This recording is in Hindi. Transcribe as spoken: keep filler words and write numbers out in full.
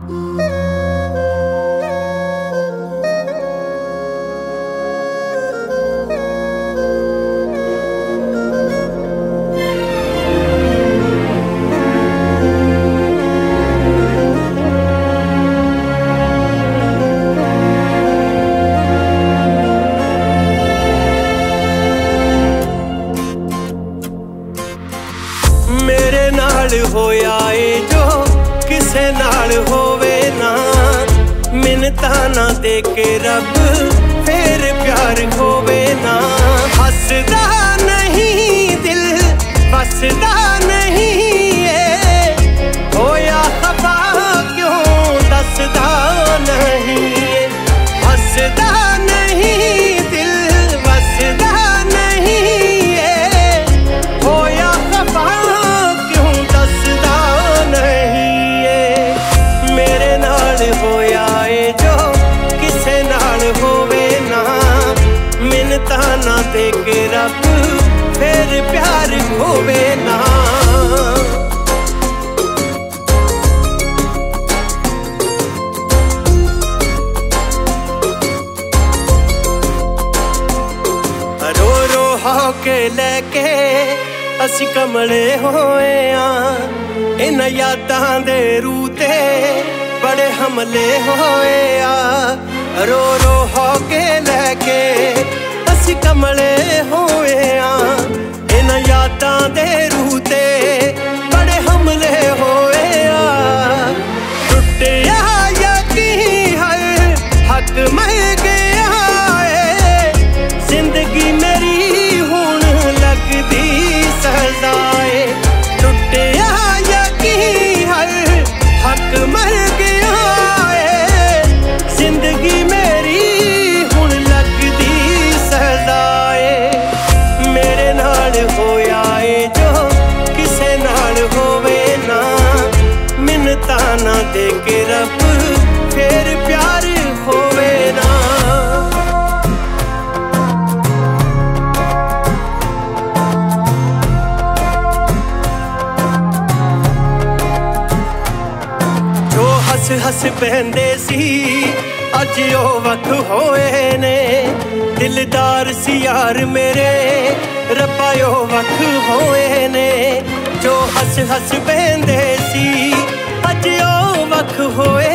मेरे नाल होया ए जो किसे नाल होवे ना, मिन्नतां ना दे के रब फिर प्यार होवे ना। हसदा नहीं दिल बसदा नहीं ए, होया खफा क्यों दसदा नहीं ए। हसदा नहीं दिल बसदा नहीं ए, होया खफा होया ए जो किसे नाल होवे ना, मिन्नतां ना दे के रब फिर प्यार होवे ना। रो रो होके लेके असी कमले होए आ, इन यादां दे रूते बड़े हमले होए आ। रो रो होके लेके असी कमले होए आ, इन यादां दे रूते बड़े हमले होए आ। टुटिया यकीन हर हक मर गया ए, जिंदगी मेरी हुण लगदी सजाए। टुटिया यकीन हर हक मर गया ए, जिंदगी मेरी हुण लगदी सजाए। मेरे नाल होया ए जो किसे नाल होवे ना, मिन्नतां ना दे के रब फिर प्यार होवे ना। हस हस पहंदे सी अज ओ वक्त होए ने, दिलदार सी यार मेरे रब्बा ओ वक्त होए ने। जो हस हस पहंदे सी अज ओ वक्त होए